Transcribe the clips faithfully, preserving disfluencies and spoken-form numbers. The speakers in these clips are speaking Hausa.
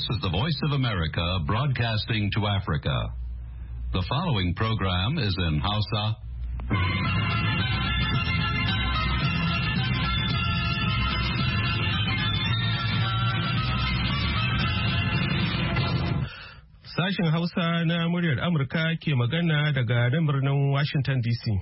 is the Voice of America broadcasting to Africa. The following program is in Hausa. Sashen Hausa na muryar Amurka ke magana daga nan birnin Washington D C.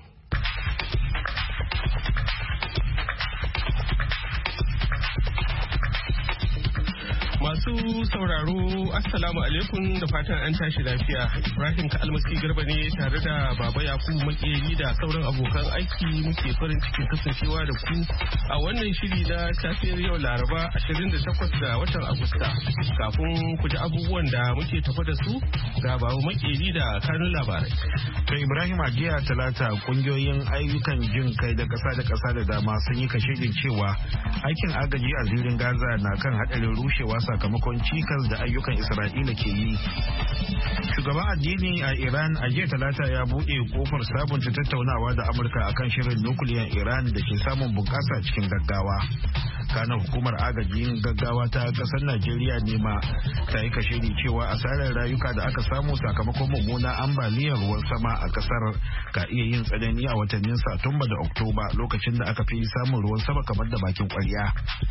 Masu sauraro, Assalamu alaikum da fatan an tashi lafiya. Ibrahim Kalmasi Garba ne tare da Baba Yakubu Makeri da sauran abokan aiki muke farin cikin kasancewa da ku a wannan shiri na safiyar yau Laraba ashirin da takwas ga watan Agusta. Kafin ku ji abubuwan da muke tafa da su ga Baba Makeri da kanun labarai. To Ibrahim, a jiya Talata kungiyoyin ayyukan jin kai da ƙasa da ƙasa da dama sun yi kashedin cewa aikin agaji a zirin Gaza na kan haɗarin rushewa sakamakon cikas da ayyukan Isra'ila ke yi. Shugaban addini a Iran a jiya Talata ya buɗe kofar sabunta tattaunawa da Amurka akan shirin nukiliyan Iran da ke samun bunƙasa cikin gaggawa. Kana hukumar agajin gaggawa ta ƙasar Najeriya ne ma ta yi kashedi cewa asarar rayuka da aka samu sakamakon mummuna ambaliyar ruwan sama a ƙasar ka iya yin tsanani a watannin Satumba da Oktoba, lokacin da aka fi samun ruwan sama kamar da bakin ƙwarya.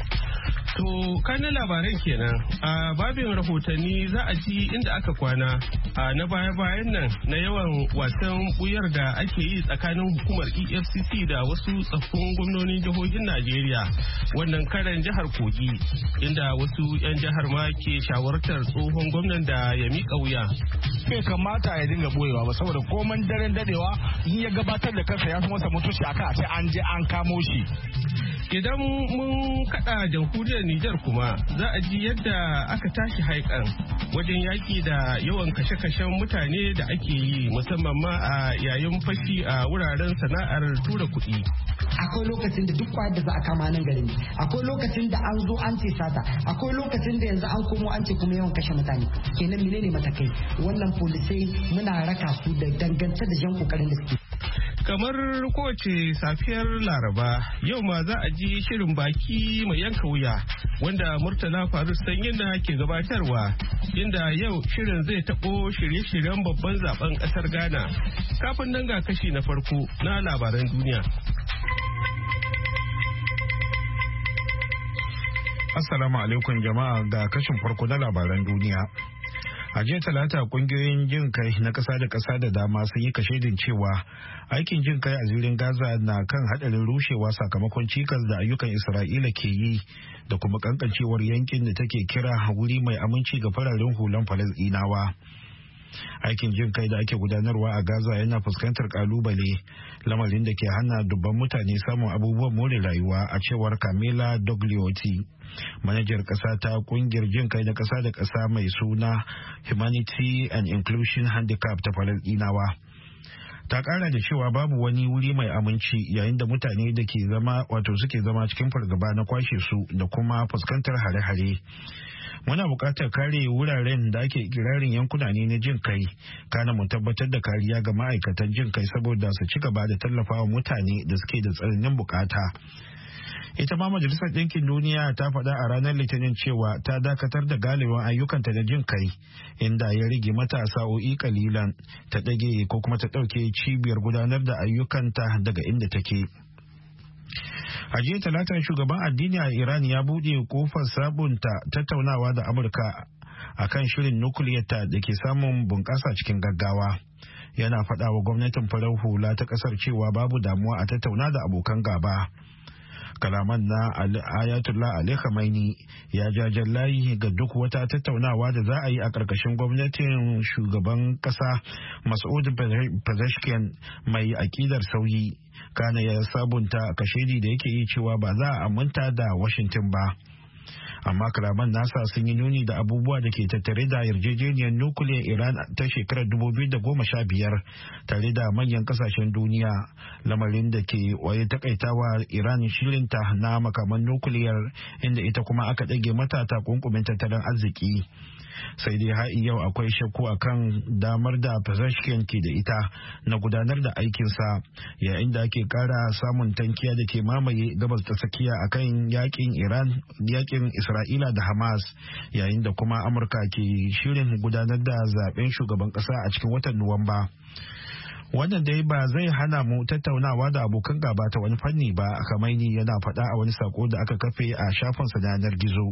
To kanin labaran kenan a babin rahotanni za a ji inda aka kwana a na baya-bayan nan na yawan wasan buyar da ake yi tsakanin hukumar E F C C da wasu tsaffin gwamnonin jihohin Najeriya, wannan karan jihar Kogi, inda wasu 'yan jihar ma ke shawartar tsohon gwamnan da ya miƙa wuya. Bai kamata ya dinga boyewa ba, saboda koman daren dadewa in ya gabatar da kansa ya fi masa mutunci akan a ce an je an kamo shi. Idan mun kada jamhuriyar Nijar kuma za a ji yadda aka tashi haikan wajen yaki da yawan kashe-kashen mutane da ake yi, musamman ma a yayin fashi a wuraren sana'ar tura kuɗi. Akwai lokacin da duk kwayar da za a kama nan garin, akwai lokacin da an zo an ce sata, akwai lokacin da yanzu an komo an ce kuma yawan kashe mutane. Kenan menene matakai? Wannan polisai muna raka su da dangance da jan kokarin da suke. Kamar kowace safiyar Laraba, yau ma za a ji shirin baki mai yanka wuya wanda Murtala Faru Sanyina ke gabatarwa, inda yau shirin zai taɓo shirye-shiryen babban zaben ƙasar Ghana. Kafin nan ga kashi na farko na labaran duniya. Assalamu alaikum jama'a, ga kashin farko na labaran duniya. A jiya Talata kungiyoyin jin kai na ƙasa da ƙasa da dama sun yi kashedin cewa aikin jin kai a zirin Gaza na kan haɗarin rushewa sakamakon cikas da ayyukan Isra'ila ke yi da kuma kankancewar yankin da take kira wuri mai aminci ga fararen hulan Falasɗinawa. Aikin jin kai da ake gudanarwa a Gaza yana fuskantar kalubale, lamarin da ke hana dubban mutane samun abubuwan more rayuwa, a cewar Camila Dogliotti, manajar ƙasa ta kungiyar jin kai da ƙasa da ƙasa mai suna Humanity and Inclusion Handicap ta Falasɗinawa. Ta ƙara da cewa babu wani wuri mai aminci yayin da mutane da ke zama wato suke zama cikin fargaba na kwashe su da kuma fuskantar hare-hare. Muna buƙatar kare wuraren da ake kirarin yankuna ne na jin kai, kana mu tabbatar da kariya ga ma'aikatan jin kai saboda su ci gaba da tallafawa mutane da suke da tsananin bukata. Ita ma Majalisar Ɗinkin Duniya ta faɗa a ranar Litinin cewa ta dakatar da galibin ayyukanta na jin kai, inda ya rage mata sa'o'i kalilan ta ɗage ko kuma ta ɗauke cibiyar gudanar da ayyukanta daga inda take. A jiya Talata, shugaban addini a Iran ya buɗe kofar sabunta tattaunawa da Amurka a kan shirin nukiliyarta da ke samun bunƙasa cikin gaggawa. Yana faɗa wa gwamnatin farar hula ta ƙasar cewa babu damuwa a tattauna da abokan gaba. Kalaman na Ayatollah Ali Khamenei ya jajen layi ga duk wata tattaunawa da za a yi a ƙarƙashin gwamnatin shugaban ƙasa Masoud Pezeshkian mai aƙidar sauyi. Kana ya sabunta kashedi da yake yi cewa ba za a aminta da Washington ba. Amma kalaman nasa sun yi nuni da abubuwa da ke tattare da yarjejeniyar nukiliyar Iran ta shekarar dubu biyu da goma sha biyar tare da manyan kasashen duniya, lamarin da ke waye takaitawa Iran shirinta na makaman nukiliyar, inda ita kuma aka ɗage mata takunkumin tattalin arziki. Sai dai har yau akwai shakku akan damar da Pezeshkian ke da ita na gudanar da aikinsa, yayin da ake kara samun tankiya da ke mamaye gabas ta tsakiya akan yakin Iran yakin Isra'ila da Hamas, yayin da kuma Amurka ke shirin gudanar da zaben shugaban ƙasa a cikin watan Nuwamba. Wannan dai ba zai hana mu tattaunawa da abokan gaba ta wani fanni ba, Khamenei yana faɗa a wani sako da aka kafe a shafinsa na yanar gizo.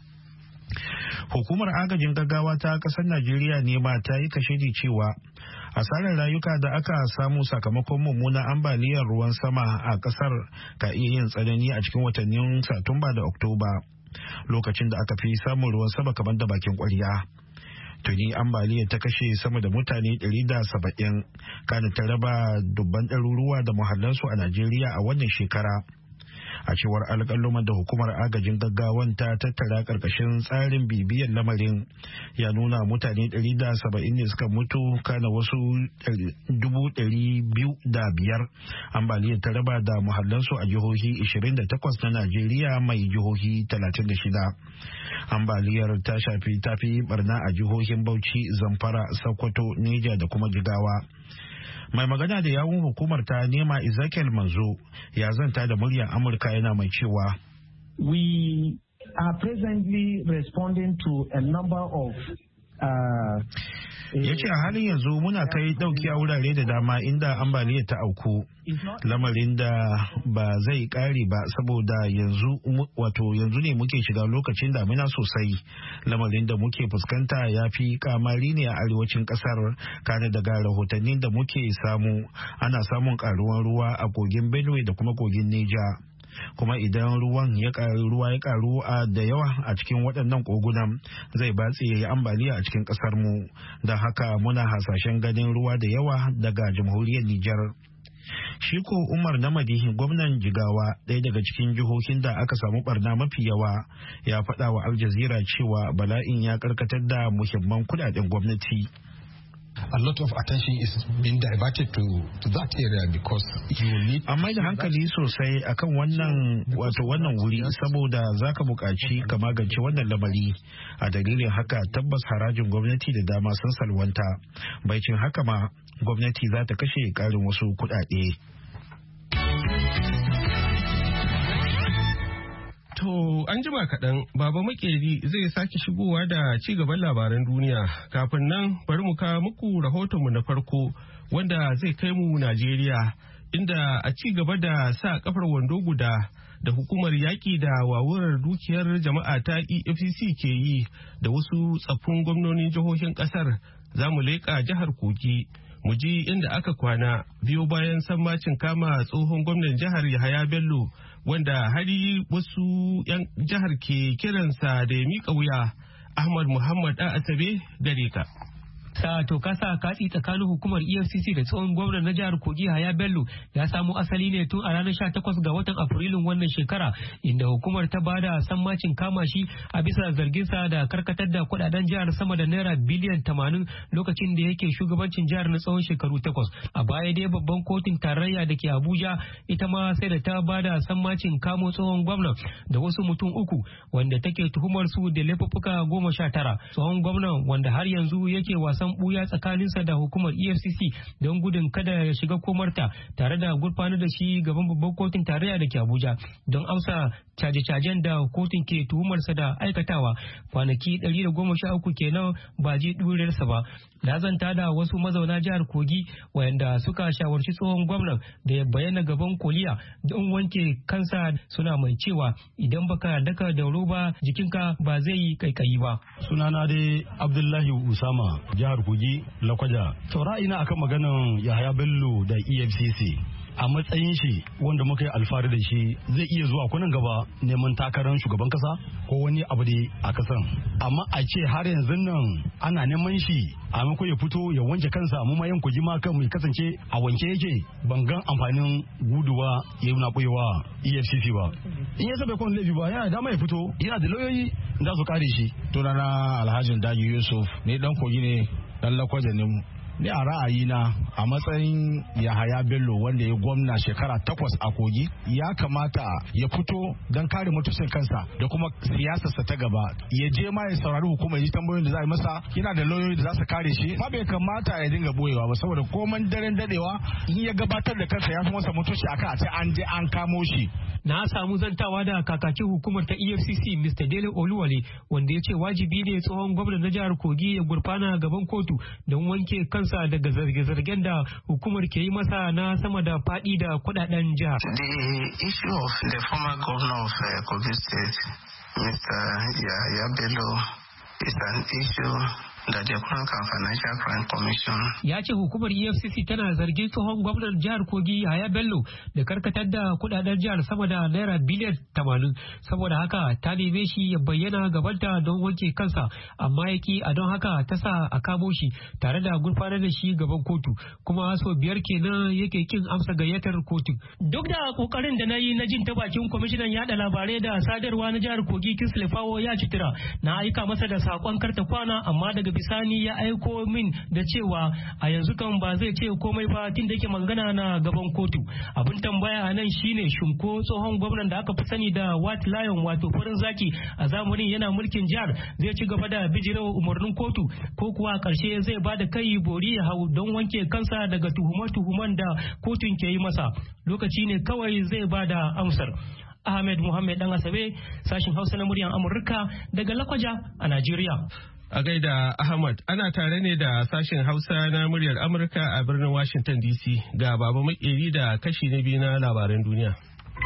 Hukumar agajin gaggawa ta ƙasar Najeriya ne ma ta yi kashedi cewa asarar rayuka da aka samu sakamakon mummunan ambaliyar ruwan sama a ƙasar ka iya yin tsanani a cikin watannin Satumba da Oktoba, lokacin da aka fi samun ruwan sama kamar da bakin ƙwarya. Tuni ambaliyar ta kashe sama da mutane ɗari da saba'in, kana ta raba dubban ɗaruruwa da muhallansu a Najeriya a wannan shekara. A cewar alƙaluman da hukumar agajin gaggawan ta tattara ƙarƙashin tsarin bibiyar lamarin, ya nuna mutane ɗari da saba'in ne suka mutu, kana wasu dubu ɗari biyu da biyar ambaliyar ta raba da muhallansu a jihohi ishirin da takwas na Najeriya mai jihohi talatin da shida. Ambaliyar ta shafi tafi barna a jihohin Bauchi, Zamfara, Sokoto, Neja da kuma Jigawa. Mai magana da yawun hukumar ta nema Ezekiel Manzo ya zanta da muryar Amurka yana mai cewa, We are presently responding to a number of uh, ya ce a halin yanzu muna kai dauki a wurare da dama inda ambaliya ta auku, lamarin da ba zai kare ba saboda yanzu wato yanzu ne muke shiga lokacin damina sosai. Lamarin da muke fuskanta ya fi kamari ne a arewacin kasar, kana daga rahotannin da muke samu ana samun karuwan ruwa a kogin Benue da kuma kogin Neja. Kuma idan ruwan ya karu ruwa ya karu a da yawa a cikin waɗannan kogunan, zai batse ya yi ambaliya a cikin ƙasar mu. Don haka muna hasashen ganin ruwa da yawa daga jamhuriyar Nijar. Shiko Umar Namadi, gwamnan Jigawa, ɗaya daga cikin jihohin da aka samu barna mafi yawa, ya faɗa wa Al Jazeera cewa bala'in ya karkatar da muhimman kuɗaɗen gwamnati. A lot of attention is being diverted to, to that area because you will need. Amma da hankali sosai akan wannan wato wannan wuri saboda zaka buƙaci ka magance wannan lamari. A dalilin haka tabbas harajin gwamnati da dama sun salwanta. Baicin haka ma gwamnati za ta kashe ƙarin wasu kuɗaɗe. To an jima kaɗan Baba Makeri zai sake shigowa da ci gaban labaran duniya. Kafin nan bari mu kawo muku rahotonmu na farko wanda zai kai mu Najeriya, inda a ci gaba da sa kafar wando guda da hukumar yaƙi da wawurar dukiyar jama'a ta E F C C ke yi da wasu tsaffin gwamnonin jihohin ƙasar, za mu leƙa jihar Kogi. Mu ji inda aka kwana biyo bayan sammacin kama tsohon gwamnan jihar Yahaya Bello, wanda hari wasu 'yan jihar ke kiransa da ya miƙa wuya. Ahmad Muhammad ɗan Asabe gare ka. sa to kasa katsi tsakanin hukumar E F C C da tsohon gwamnan na jihar Kogi Haya Bello ya samo asali ne tun a ranar sha takwas ga watan Afrilun wannan shekara, inda hukumar ta bada sammacin kama shi a bisa zargin sa da karkatar da kudaden jihar sama da naira biliyan tamanin lokacin da yake shugabancin jihar na tsawon shekaru takwas. A baya dai babban kotun tarayya da ke Abuja ita ma sai da ta bada sammacin kamo tsohon gwamnan da wasu mutum uku wanda take tuhumar su da laifuffuka goma sha tara. Tsohon gwamnan wanda har yanzu yake wasan buya tsakaninsa da hukumar E F C C don gudun kada ya shiga komarta, tare da gurfanar da shi gaban babban kotun tarayya da ke Abuja don amsa caje-cajen da kotun ke tuhumarsa da aikatawa. Kwanaki ɗari da goma sha uku kenan ba ji ɗuriyarsa ba. Na zanta da wasu mazauna jihar Kogi wayanda suka shawarci tsohon gwamnan da ya bayyana gaban koliya don wanke kansa, suna mai cewa idan baka daka da roba jikinka ba zai yi kaikayi ba. Sunana dai Abdullahi Usama, jihar Kogi, Lakwaja. To ra'ayina akan maganan Yahaya Bello da E F C C. A matsayin shi wanda muka yi alfahari da shi zai iya zuwa kunan gaba neman takarar shugaban kasa ko wani abu da a kasan, amma a ce har yanzu nan ana neman shi a maimakon ya fito ya wanke kansa, mu ma yan Kogi ma kan mu kasance a wanke yake, ban gan amfanin guduwa ya yi na koyewa E F C C ba. In ya saba kon laifi ba yana dama ya fito, yana da lauyoyi da su kare shi. Tunana Alhajin Daji Yusuf, ne dan Kogi ne, dan Lakwaja ne Ni a ra'ayina a matsayin Yahaya Bello wanda ya gwamna shekara takwas a Kogi ya kamata ya fito don kare mutuncin kansa da kuma siyasarsa ta gaba. Ya je ma ya saurari hukumar yi tambayoyin da za a yi masa, yana da lauyoyi da za su kare shi. Ma bai kamata ya dinga boyewa ba saboda koman daren dadewa in ya gabatar da kansa ya fi masa mutunci akan a ce an je an kamo shi. Na samu zantawa da kakakin hukumar ta E F C C Mister Dele Oluwale wanda ya ce wajibi ne tsohon gwamnan na jihar Kogi ya gurfana gaban kotu don wanke kansa daga zarge-zargen da hukumar ke yi masa na sama da faɗi da kuɗaɗen jihar. The issue of the former governor of uh, Kogi State, Mister Yahaya Bello, is an issue da the Economic and Financial Crime Commission. Ya ce hukumar E F C C tana zargin tsohon gwamnan jihar Kogi Yahaya Bello da karkatar da kudaden jihar sama da naira biliyan tamanin. Saboda haka ta neme shi ya bayyana gabanta don wanke kansa, amma yaki a don haka ta sa a kamo shi tare da gurfanar da shi gaban kotu. Kuma sau biyar kenan yake kin amsa gayyatar kotu. Duk da kokarin da na yi na jin ta bakin kwamishinan yada labarai da sadarwa na jihar Kogi Kingsley Fawo ya citira, na aika masa da sakon karta kwana, amma daga bisani ya aiko min da cewa a yanzu kan ba zai ce komai ba tun da yake magana na gaban kotu. Abin tambaya a nan shine shinko tsohon gwamnan da aka fi sani da White Lion wato farin zaki a zamanin yana mulkin jihar zai ci gaba da bijirewa umarnin kotu ko kuwa karshe zai ba da kai bori ya hau don wanke kansa daga tuhumar-tuhuman da kotun ke yi masa. Lokaci ne kawai zai ba da amsar. Ahmed Muhammad Dan Asabe, sashin Hausa na muryar Amurka daga Lakwaja a Najeriya. A gaida Ahmad, ana tare ne da sashen Hausa na muryar Amurka a birnin Washington D C. Ga Baba Makeri da kashi na biyu na labaran duniya.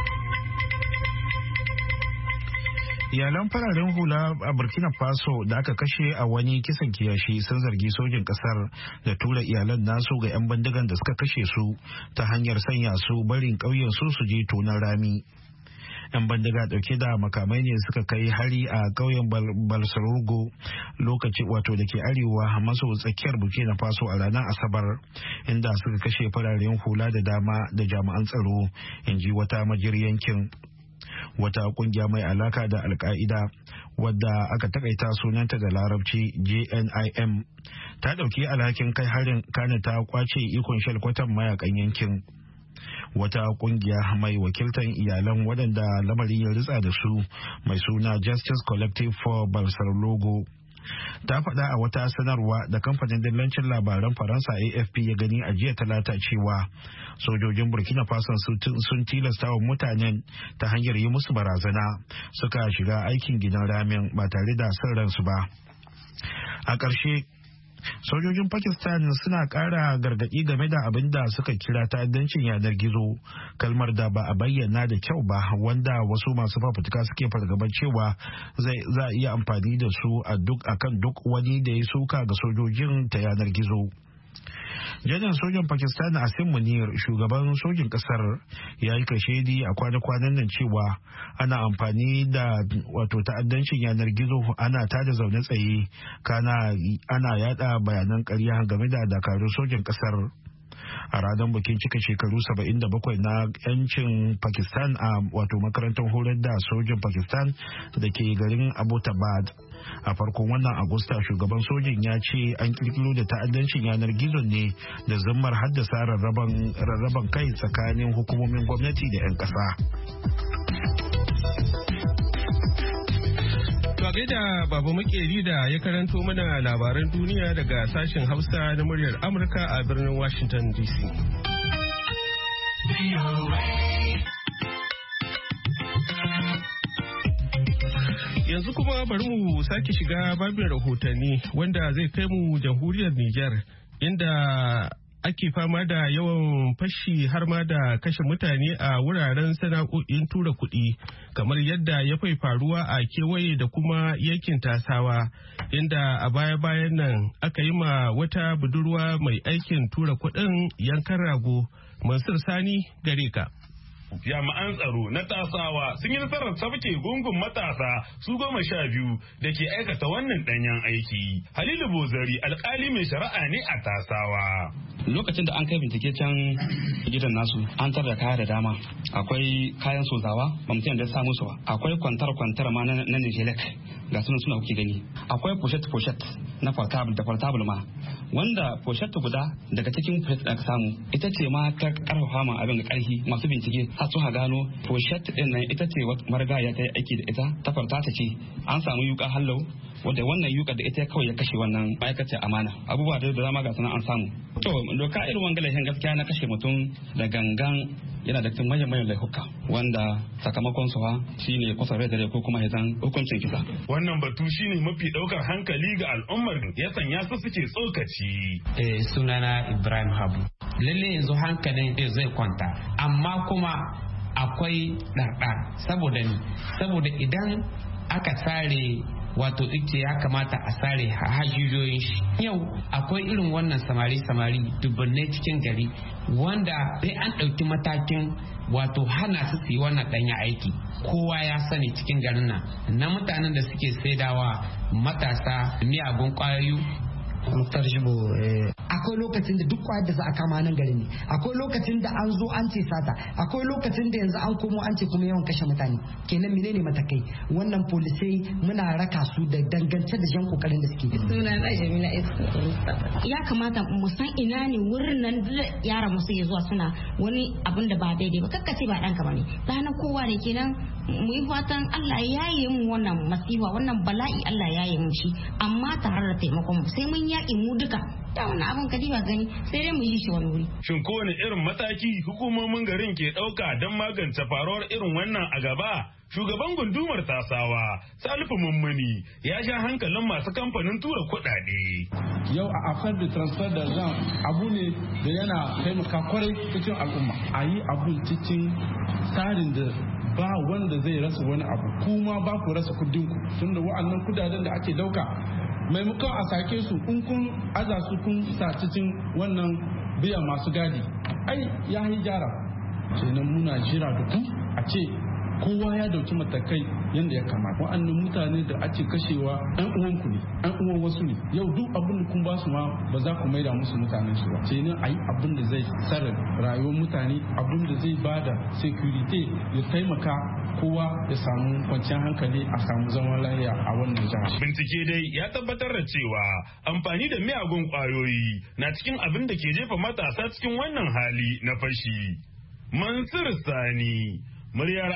Iyalan fararen hula a Burkina Faso da aka kashe a wani kisan kiyashi sun zargi sojin kasar da tura iyalan nasu ga 'yan bindigan da suka kashe su ta hanyar sanya su barin ƙauyen su su je tonon rami. 'Yan bandiga dauke da makamai ne suka kai hari a ƙauyen Balsarurgo lokaci wato da ke arewa maso tsakiyar Burkina Faso a ranar Asabar, inda suka kashe fararen hula da dama da jami'an tsaro, in ji wata majiyar yankin. Wata kungiya mai alaka da Al-Qaida wadda aka takaita sunanta da larabci J N I M ta dauki alhakin kai harin, kana ta kwace ikon shalkwatan mayakan yankin. Wata kungiya mai wakiltan iyalan waɗanda lamarin ya ritsa da su mai suna Justice Collective for Balsarlogo ta faɗa a wata sanarwa da kamfanin dillancin labaran Faransa A F P ya gani a jiya Talata cewa sojojin Burkina Faso sun tilasta wa mutanen ta hanyar yi musu barazana suka shiga aikin gidan ramin ba tare da son ransu ba. A ƙarshe, sojojin Pakistan suna ƙara gargaɗi game da abin da suka kira ta'addancin yanar gizo, kalmar da ba a bayyana da kyau ba, wanda wasu masu fafutuka suke fargabar cewa za a iya amfani da su a duk akan duk wani da ya suka ga sojojin ta yanar gizo. Janar sojan Pakistan Asim Munir, shugaban sojin kasar, ya yi kashedi a kwana-kwanan nan cewa ana amfani da wato ta'addancin yanar gizo, ana tada zaune tsaye, kana ana yada bayanan ƙarya game da dakarun sojin kasar. A ranar bikin cika shekaru saba'in da bakwai na yancin Pakistan a wato makarantar horar da sojin Pakistan da ke garin Abbottabad. A farkon wannan Agusta, shugaban sojin ya ce an kirkiro da ta'addancin yanar gizon ne da zammar haddasa rarraban kai tsakanin hukumomin gwamnati da 'yan ƙasa. To gaida Baba Makeri da ya karanto mana labaran duniya daga sashen Hausa na muryar Amurka a birnin Washington D C. Yanzu kuma bari mu sake shiga babin rahotanni wanda zai kai mu jamhuriyar Nijar, inda ake fama da yawan fashi har ma da kashe mutane a wuraren sana'o'in tura kuɗi, kamar yadda ya fai faruwa a kewaye da kuma yankin Tasawa, inda a baya-bayan nan aka yi ma wata budurwa mai aikin tura kuɗin yankan rago. Mansur Sani gare ka. Jami'an tsaro na Tasawa sun yi nasarar sabke gungun matasa su goma sha biyu da ke aikata wannan danyen aiki. Halilu Bozari alkali mai shari'a ne a Tasawa. Lokacin da an kai bincike can gidan nasu an tar da kaya da dama. Akwai kayan sozawa ba mutum da ya samu su ba. Akwai kwantar kwantar ma na Nijelek ga sunan suna kuke gani. Akwai pochette pochette na portable da portable ma wanda pochette guda daga cikin pochette da aka samu ita ce ma ta karfafa ma abin da karfi masu bincike har su ha gano pochette din nan ita ce marigaya ta yi aiki da ita ta farta ta ce an samu yuka hallau wanda wannan yuka da ita kawai ya kashe wannan ma'aikacin amana abubuwa da dama ga sunan an samu. To doka irin wanga laifin gaskiya na kashe mutum da gangan yana da cikin manyan manyan laifuka wanda sakamakon su ha shine kusa rai da ko kuma hizan hukuncin kisa. Wannan batu shine mafi daukar hankali ga al'ummar ya sanya su suke tsokaci. Eh sunana Ibrahim Habu. Lalle yanzu hankalin zai kwanta amma kuma akwai ɗarɗar saboda ni saboda idan aka sare wato ita ya kamata a sare hajiyoyin shi. Yau akwai irin wannan samari-samari dubbanai cikin gari wanda sai an ɗauki matakin wato hana su su yi wannan ɗanya aiki. Kowa ya sani cikin garin nan na mutanen da suke saidawa matasa miyagun ƙwayoyi. Muktar Shibo akwai lokacin da duk kwayar da za a kama nan garin ne, akwai lokacin da an zo an ce sata, akwai lokacin da yanzu an komo an ce kuma yawan kashe mutane. Kenan menene matakai wannan polisai muna raka su da dangance da jan kokarin da suke. Suna na Jamila Isa. Ya kamata mu san ina ne wurin nan da yara musu ya zuwa suna wani abin da ba daidai ba, kakkace ba ɗanka ba ne ɗana kowa ne. Kenan mu yi fatan Allah ya yaye mu wannan masifa wannan bala'i, Allah ya yaye mu shi amma tare da taimakon mu sai mun yaƙi mu duka da wani abin kadi ba gani sai dai mu yi shi wani wuri. Shin kowane irin mataki hukumomin garin ke ɗauka don magance faruwar irin wannan a gaba? Shugaban gundumar Tasawa Salifu Mummuni ya sha hankalin masu kamfanin tura kuɗaɗe. Yau a afar da transfer da zan abu ne da yana taimaka kwarai cikin al'umma. A yi abu cikin tsarin da ba wanda zai rasa wani abu, kuma ba ku rasa kudinku tunda wa'annan kudaden da ake dauka maimakon a sake su in kun aza su kun sa cikin wannan biya masu gadi ai ya yi gyara. Kenan muna jira da ku a ce kowa ya dauki matakai yadda ya kamata. Wa'annan mutane da ake kashewa ɗan uwanku ne, ɗan uwan wasu ne. Yau duk abin da kun ba su ma ba za ku maida musu mutanen su ba. Kenan a yi abin da zai tsare rayuwar mutane, abin da zai bada security ya taimaka kowa ya samu kwanciyar hankali a samu zaman lafiya a wannan jihar. Bincike dai ya tabbatar da cewa amfani da miyagun kwayoyi na cikin abin da ke jefa matasa cikin wannan hali na fashi. Mansur Sani, muryar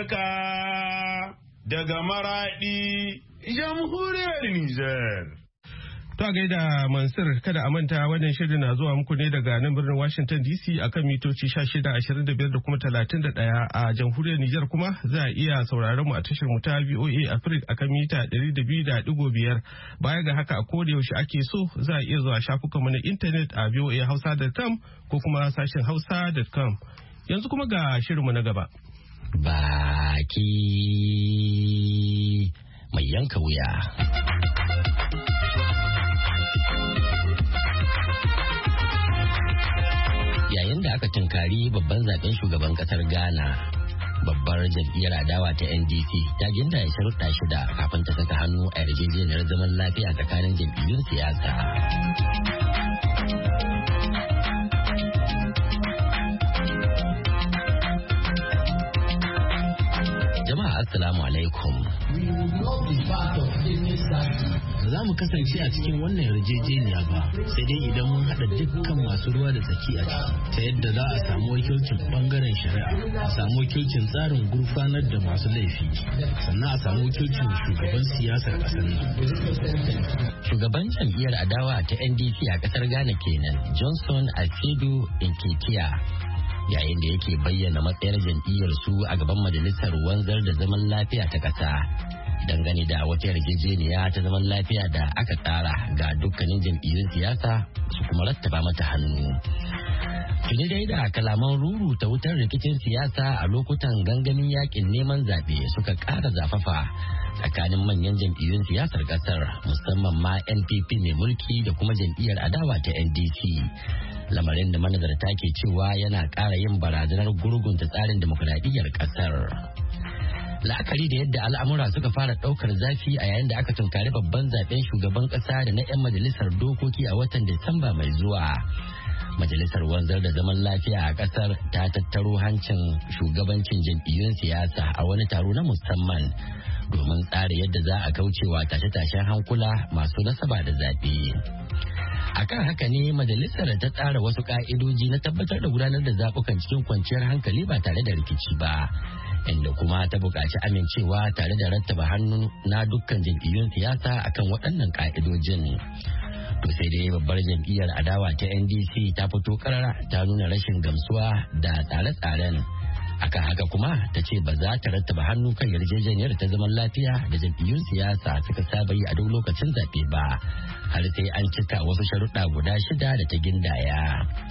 Amurka daga Maradi, jamhuriyar Nijar. To a gaida Mansur, kada a manta wannan shirin na zuwa muku ne daga nan birnin Washington D C akan mitoci shida ashirin da biyar da kuma talatin da ɗaya. A jamhuriyar Nijar kuma za a iya sauraron mu a tashar mu ta V O A Africa akan mita ɗari da biyu da ɗigo biyar. Baya ga haka a koda yaushe ake so za a iya zuwa shafukanmu na intanet a v o a hausa dot com ko kuma sashen hausa dot com. Yanzu kuma ga shirinmu na gaba. Baki mai yanka wuya. Yayin da aka tunkari babban zaben shugaban kasar Ghana, babbar jam'iyyar adawa ta N D C ta ginda ya sharuɗa shida kafin ta saka hannu a yarjejeniyar zaman lafiya tsakanin jam'iyyun siyasa. Jama'a assalamu alaikum. Za mu kasance a cikin wannan yarjejeniya ba, sai dai idan mun haɗa dukkan masu ruwa da tsaki a ciki, ta yadda za a samu wakilcin bangaren shari'a, a samu wakilcin tsarin gurfanar da masu laifi, sannan a samu wakilcin shugaban siyasar ƙasar nan. Shugaban jam'iyyar adawa ta N D C a ƙasar Ghana kenan, Johnson Alfredo Nketiah, yayin da yake bayyana matsayar jam'iyyar su a gaban majalisar wanzar da zaman lafiya ta ƙasa dangane da wata yarjejeniya ta zaman lafiya da aka tsara ga dukkanin jam'iyyun siyasa su kuma rattaba mata hannu. Tuni dai da kalaman ruru ta wutar rikicin siyasa a lokutan gangamin yakin neman zaɓe suka ƙara zafafa tsakanin manyan jam'iyyun siyasar ƙasar, musamman ma N P P mai mulki da kuma jam'iyyar adawa ta N D C. Lamarin da manazarta ke cewa yana ƙara yin barazanar gurgunta tsarin demokuraɗiyyar ƙasar. La'akari da yadda al'amura suka fara ɗaukar zafi a yayin da aka tunkari babban zaben shugaban ƙasa da na 'yan majalisar dokoki a watan Disamba mai zuwa. Majalisar wanzar da zaman lafiya a ƙasar ta tattaro hancin shugabancin jam'iyyun siyasa a wani taro na musamman domin tsara yadda za a kaucewa tashe-tashen hankula masu nasaba da zaɓe. Akan haka ne majalisar ta tsara wasu ka'idoji na tabbatar da gudanar da zaɓukan cikin kwanciyar hankali ba tare da rikici ba, inda kuma ta buƙaci amincewa tare da rattaba hannu na dukkan jam'iyyun siyasa akan waɗannan ka'idojin. To sai dai babbar jam'iyyar adawa ta N D C ta fito karara ta nuna rashin gamsuwa da tsare-tsaren. Akan haka kuma ta ce ba za ta rattaba hannu kan yarjejeniyar ta zaman lafiya da jam'iyyun siyasa suka saba yi a duk lokacin zaɓe ba, har sai an cika wasu sharuɗa guda shida da ta gindaya.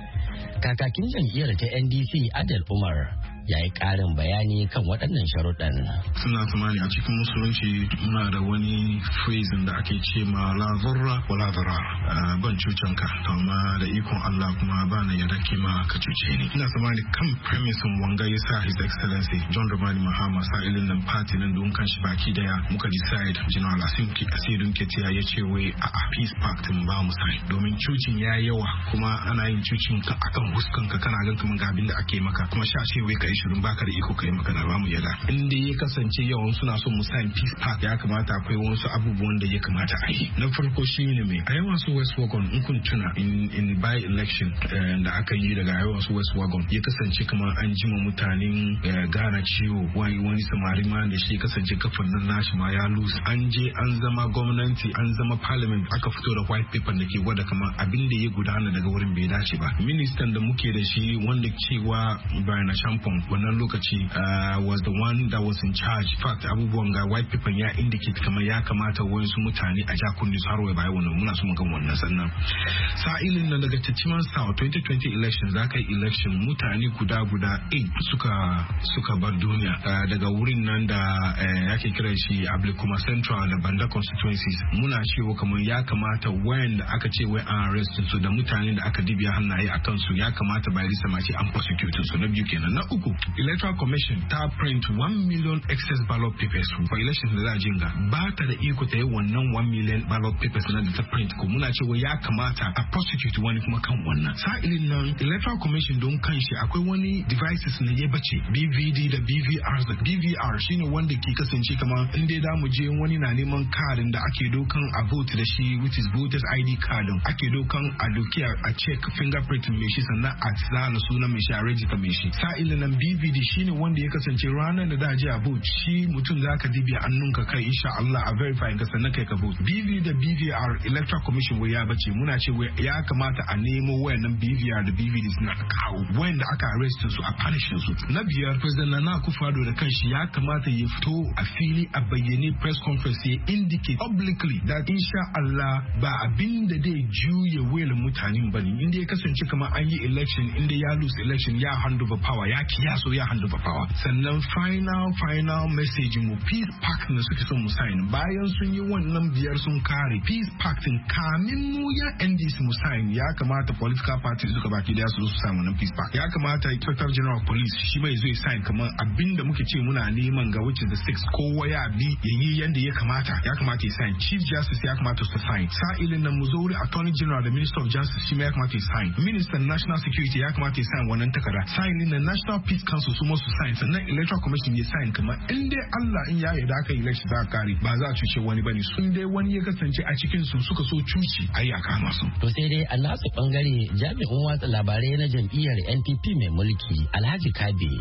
Kakakin jam'iyyar ta N D C Adel Umar ya yi ƙarin bayani kan waɗannan sharuɗan. Suna tsammani a cikin musulunci muna da wani phrase da ake ce ma la zarra wa la zarra, ban cucan ka, amma da ikon Allah kuma ba na yarda ke ma ka cuce ni. Ina tsammani kan premisin wanga ya sa His Excellency John Dramani Mahama sa ilin nan party nan don kan shi baki daya muka decide General Asinki Asidun Ketiya ya ce wai a peace pact mun ba mu sai domin cucin ya yawa kuma ana yin cucin ka akan huskan ka kana gan kaman ga abin da ake maka kuma sha ce wai kai shirin baka da iko kai magana ba mu yada. Inda ya kasance yawan suna son mu sign peace pact ya kamata akwai wasu abubuwan da ya kamata a yi. Na farko shi ne mai a yawan su West Wagon in kun tuna in in by election da aka yi daga yawan su West Wagon ya kasance kamar an jima mutanen Ghana ciwo wani wani samari ma da shi kasance kafin nan nashi ma ya lose. An je an zama gwamnati an zama parliament aka fito da white paper da ke gwada kamar abin da ya gudana daga wurin bai dace ba. Ministan da muke da shi wanda cewa Brian Champon wannan lokaci was the one that was in charge. In fact abubuwan ga white paper ya indicate kamar ya kamata wasu mutane a jakundi su har wai bai wannan muna so mu ga wannan sannan sa'ilin nan daga Chichiman South twenty twenty elections aka yi election mutane guda guda eight suka suka bar duniya daga wurin nan da yake kira shi Ablikuma Central da Banda constituencies. Muna cewa kamar ya kamata wayanda aka ce wai an arrest su da mutane da aka dibiya hannaye akan su ya kamata bai risa mace an prosecute su. Na biyu kenan. Na uku Electoral Commission ta print one million excess ballot papers for elections da za a jinga ba ta da iko ta yi wannan one million ballot papers na da ta print ko muna cewa ya kamata a prosecute wani kuma kan wannan sa'ilin nan Electoral Commission don kanshi akwai wani devices na ya bace B V D da B V R da B V R shine wanda ke kasance kamar in dai da mu je wani na neman cardin da ake dokan a vote da shi which is voters I D card ake dokan a doki a check fingerprint mai shi sannan a zana sunan mai shi a register mai shi sa'ilin nan B V D shine wanda ya kasance ranar da daji a vote shi mutum zaka dibiya annunka kai insha Allah a verify ka sannan kai ka vote. B V da B V R Electoral Commission wai ya bace muna ce ya kamata a nemo wayannan B V R da B V D suna kawo wayanda aka arrest su a punish su. Na biyar President Nana Akufo-Addo da kanshi ya kamata ya fito a fili a bayyane press conference ya indicate publicly that insha Allah ba abin da dai juya wayar mutanen bane inda ya kasance kamar an yi election inda ya lose election ya hand over power ya kiyaso ya hand over power. Sannan final final message mu peace pact na suke son mu sign bayan sun yi wannan biyar sun kare peace pact kamin mu ya N D C mu sign ya kamata political parties duka baki da su su sign wannan peace pact. Ya kamata Inspector General of Police shi mai zai sign kamar abinda muke ce muna neman ga which is the six kowa ya bi yayi yanda ya kamata ya kamata ya sign. Chief Justice ya kamata su sign. Sa'ilin nan Missouri Attorney General da Minister of Justice shi ya kamata ya sign. Minister National Security ya kamata ya sign wannan takarda. Sa'ilin nan National Peace Council su su sign sannan Electoral Commission ya sign kamar in dai Allah in ya yarda aka election za ka kare ba za a cuce wani bane sun dai wani ya kasance a cikin su suka so cuci ayi a kama su. To sai dai a nasu bangare jami'in watsa labarai na jam'iyyar N P P mai mulki Alhaji Kabe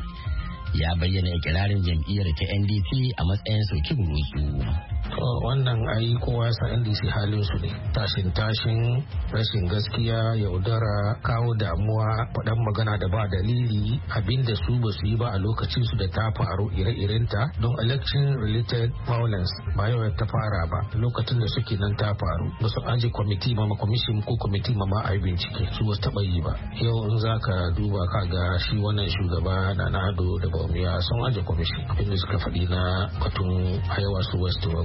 ya bayyana ikirarin jam'iyyar ta N D C a matsayin sauki burusu. Wannan ai kowa ya san N D C halin su ne tashin tashin rashin gaskiya yaudara kawo damuwa faɗan magana da ba dalili abinda su ba su yi ba a lokacin su da ta faru ire-iren ta don election related violence ba yau ta fara ba lokacin da suke nan ta faru ba su aje kwamiti ma commission ko kwamiti ma ma a yi bincike su ba su taɓa yi ba yau in za ka duba ka ga shi wannan shugaba na Nado da Bawumia sun aje commission abinda suka faɗi na batun Iowa su West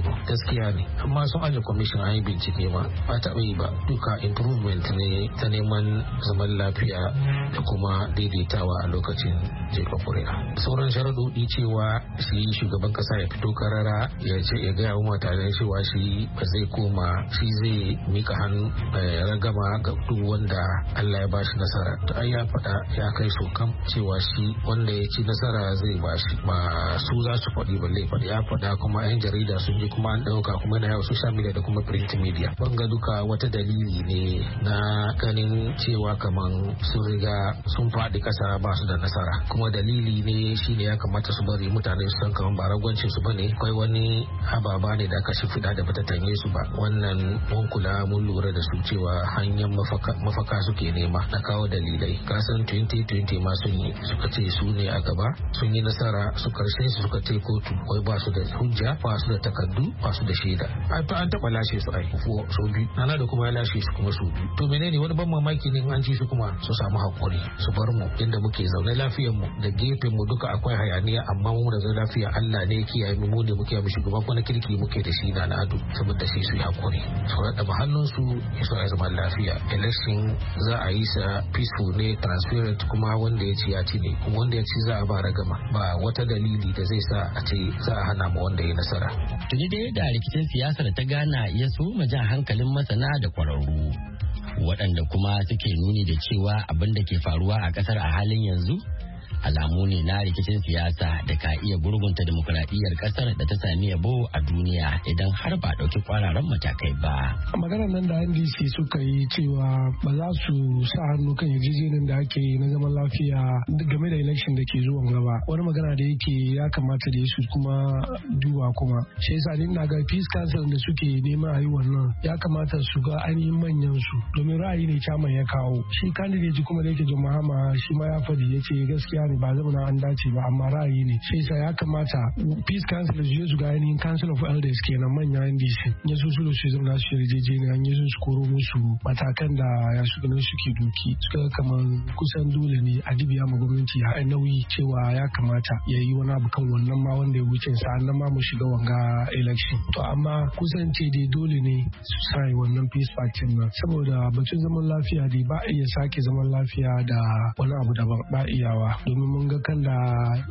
ba gaskiya ne amma sun aje commission an yi bincike ma ba taɓa yi ba duka improvement ne ta neman zaman lafiya da kuma daidaitawa a lokacin jefa kuri'a sauran sharaɗoɗi cewa shi shugaban kasa ya fito karara ya ce ya gaya wa mutane cewa shi ba zai koma shi zai mika hannu ragama ga duk wanda Allah ya bashi nasara to ai ya faɗa ya kai so kam cewa shi wanda ya ci nasara zai bashi ba su za su faɗi balle faɗi ya faɗa kuma yan jarida sun ji kuma an ɗauka kuma na yau social media da kuma print media banga duka wata dalili ne na ganin cewa kaman sun riga sun faɗi ƙasa ba su da nasara kuma dalili ne shine ya kamata su bari mutane su san kaman ba ragwancin su bane akwai wani ababa ne da aka shimfiɗa da bata tanye su ba wannan mun kula mun lura da su cewa hanyar mafaka suke nema na kawo dalilai kasan twenty twenty ma sun yi suka ce su ne a gaba sun yi nasara su karshe su suka ce kotu wai ba su da hujja ba su da takardu ba su da shaida an taɓa lashe su ai so biyu nana da kuma ya lashe su kuma su biyu to menene wani ban mamaki ne an ci su kuma su samu hakuri su bar mu inda muke zaune lafiyar mu da gefen mu duka akwai hayaniya amma mu da zaune lafiya Allah ne kiyaye mu mu ne muke mu shugaban kuma kirki muke da shi na ado saboda shi su yi hakuri su rada mahallin su ya so ya zama lafiya election za a yi sa peaceful ne transparent kuma wanda ya ci ya ci ne kuma wanda ya ci za a ba ragama ba wata dalili da zai sa a ce za a hana mu wanda ya nasara tuni da yadda rikicin siyasar ta Ghana ya so jan hankalin masana da kwararru waɗanda kuma suke nuni da cewa abin da ke faruwa a ƙasar a halin yanzu alamu ne na rikicin siyasa da ka iya gurgunta demokuraɗiyyar ƙasar da ta sami yabo a duniya idan har ba ɗauki kwararan matakai ba. Maganar nan da N D C suka yi cewa ba za su sa hannu kan yarjejeniyar da ake yi na zaman lafiya game da election da ke zuwan gaba. Wani magana da yake ya kamata da su kuma duba kuma. Shi yasa ni na ga peace council da suke neman a yi wannan ya kamata su ga ainihin manyan su domin ra'ayi ne chairman ya kawo. Shi candidate kuma da yake John Mahama shi ma ya faɗi ya ce gaskiya ne ba zama na an dace ba amma ra'ayi ne sai sa ya kamata peace council su su ga ainihin council of elders kenan manya N D C ya su su su zama su yarjejeniya ya su su koro musu matakan da ya su ganin suke doki suka kamar kusan dole ne a dibiya ma gwamnati ya nauyi cewa ya kamata ya yi wani abu kan wannan ma wanda ya wuce sa nan ma mu shiga wanga election to amma kusan ce dai dole ne su sai wannan peace party na saboda batun zaman lafiya dai ba iya sake zaman lafiya da wani abu daban ba iyawa domin mun ga kan da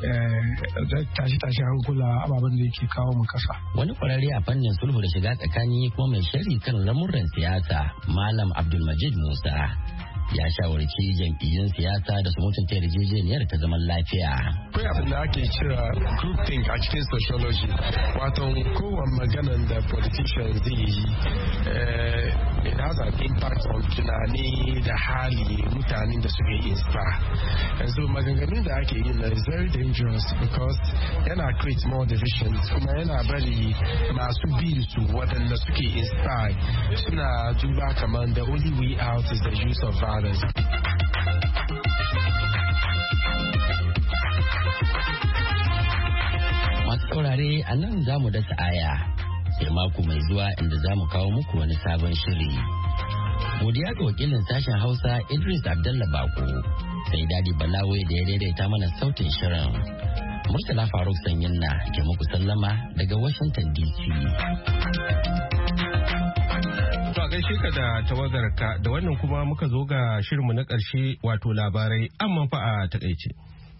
tashi-tashi hankula ababen da yake kawo mu kasa. Wani kwararre a fannin sulhu da shiga tsakani kuma mai sharhi kan lamuran siyasa Malam Abdulmajid Musa ya shawarci jam'iyyun siyasa da su mutunta yarjejeniyar ta zaman lafiya. Akwai abin da ake kira groupthink a cikin sociology, wato kowane maganan da politician zai yi it has an impact on tunani da hali mutanen da suke inspire. Yanzu maganganun da ake yi na is very dangerous because yana create more divisions kuma yana bari masu bi su waɗanda suke inspire suna duba kamar the only way out is the use of violence. Masu saurare a nan za mu dasa aya sai mako mai zuwa inda za mu kawo muku wani sabon shiri. Godiya ga wakilin sashen Hausa Idris Abdallah Bako sai Dadi Balawe da ya daidaita mana sautin shirin. Murtala Faruk Sanyin na ke muku sallama daga Washington D C. gaishe ka da tawagarka da wannan kuma muka zo ga shirinmu na ƙarshe wato labarai amma fa a takaice.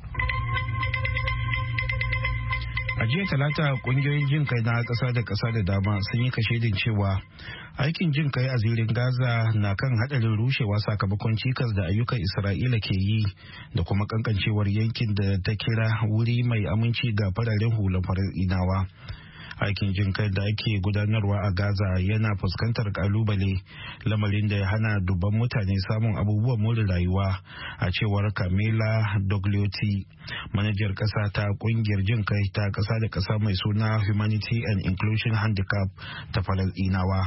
A jiya talata kungiyoyin jin kai na ƙasa da ƙasa da dama sun yi kashedin cewa aikin jin kai a zirin Gaza na kan hadarin rushewa sakamakon cikas da ayyukan Isra'ila ke yi da kuma kankancewar yankin da ta kira wuri mai aminci ga fararen hulan Falasɗinawa. Aikin jin kai da ake gudanarwa a Gaza yana fuskantar kalubale lamarin da ya hana dubban mutane samun abubuwan more rayuwa a cewar Camila Dogliotti, manajar kasa ta kungiyar jin kai ta kasa da kasa mai suna Humanity and Inclusion Handicap ta Falasɗinawa.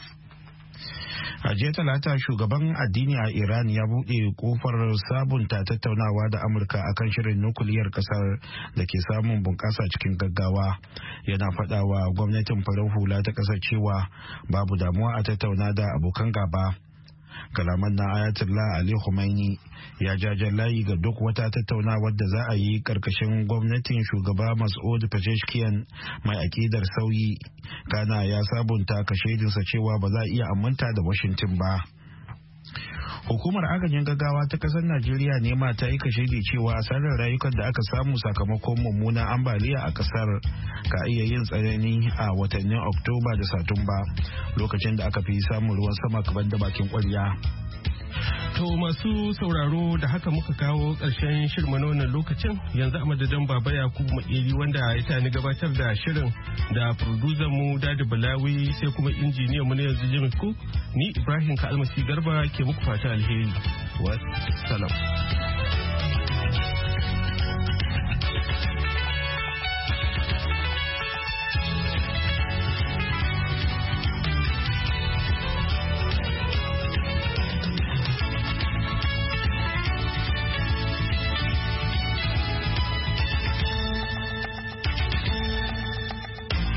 A jiya talata shugaban addini a Iran ya buɗe kofar sabunta tattaunawa da Amurka akan shirin nukuliyar kasar da ke samun bunƙasa cikin gaggawa. Yana faɗawa gwamnatin farar hula ta ƙasar cewa babu damuwa a tattauna da abokan gaba. Kalaman na Ayatollah Ali Khamenei ya jajen layi ga duk wata tattaunawar da za a yi karkashin gwamnatin shugaba Mas'ud Pezeshkian mai akidar sauyi. Kana ya sabunta kashedinsa cewa ba za a iya aminta da Washington ba. Hukumar agajin gaggawa ta kasar Najeriya ne ma ta yi kashedi cewa asarar rayukan da aka samu sakamakon mummunan ambaliya a kasar ka iya yin tsanani a watannin Oktoba da Satumba, lokacin da aka fi samun ruwan sama kaban da bakin kwarya. To masu sauraro da haka muka kawo ƙarshen shirin na wannan lokacin, yanzu a madadin Baba Yakubu Makeri wanda ya tani gabatar da shirin da producer mu Dadi Balawi sai kuma injiniyan mu na yanzu Jimmy Cook, ni Ibrahim Kalmasi Garba ke muku fata alheri. Wassalam.